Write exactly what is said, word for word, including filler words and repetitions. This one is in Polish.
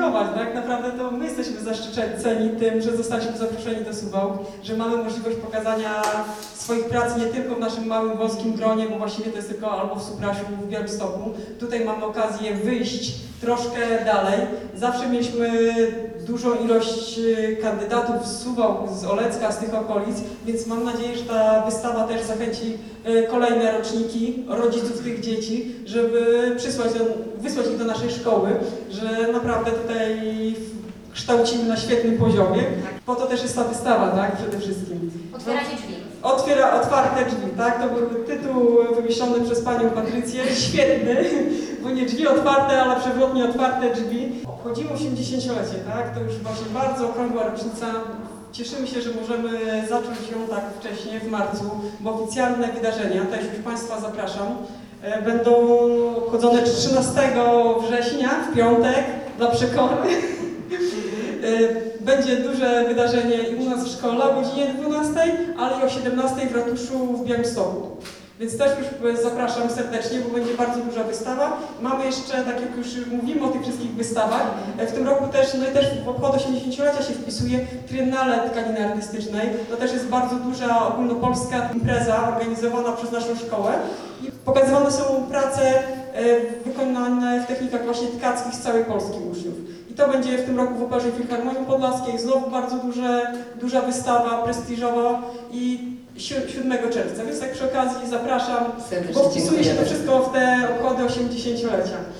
podziękować. Tak naprawdę to my jesteśmy zaszczyceni tym, że zostaliśmy zaproszeni do Suwałk, że mamy możliwość pokazania swoich prac nie tylko w naszym małym wąskim gronie, bo właściwie to jest tylko albo w Suprasiu, w Białymstoku. Tutaj mamy okazję wyjść troszkę dalej. Zawsze mieliśmy dużą ilość kandydatów z Suwałk, z Olecka, z tych okolic, więc mam nadzieję, że ta wystawa też zachęci kolejne roczniki, rodziców tych dzieci, żeby przysłać do, wysłać ich do naszej szkoły, że naprawdę tutaj kształcimy na świetnym poziomie. Po to też jest ta wystawa, tak, przede wszystkim. Otwieracie drzwi. Otwiera otwarte drzwi, tak? To był tytuł wymyślony przez panią Patrycję, świetny, bo nie drzwi otwarte, ale przewrotnie otwarte drzwi. Obchodzimy osiemdziesięciolecie, tak? To już właśnie bardzo okrągła rocznica. Cieszymy się, że możemy zacząć ją tak wcześnie, w marcu, bo oficjalne wydarzenia, też już Państwa zapraszam, będą obchodzone trzynastego września, w piątek, dla przekory. Będzie duże wydarzenie i u nas w szkole o godzinie dwunastej, ale i o siedemnastej w ratuszu w Białymstoku. Więc też już zapraszam serdecznie, bo będzie bardzo duża wystawa. Mamy jeszcze, tak jak już mówimy o tych wszystkich wystawach, w tym roku też, no i też w obchód osiemdziesięciolecia się wpisuje Triennale Tkaniny Artystycznej. To też jest bardzo duża ogólnopolska impreza organizowana przez naszą szkołę. I pokazywane są prace wykonane w technikach właśnie tkackich z całej Polski uczniów. I to będzie w tym roku w Operze Filharmonii Podlaskiej. Znowu bardzo duże, duża wystawa, prestiżowa i siódmego czerwca. Więc tak przy okazji zapraszam, bo wpisuje się to wszystko w te obchody osiemdziesięciolecia.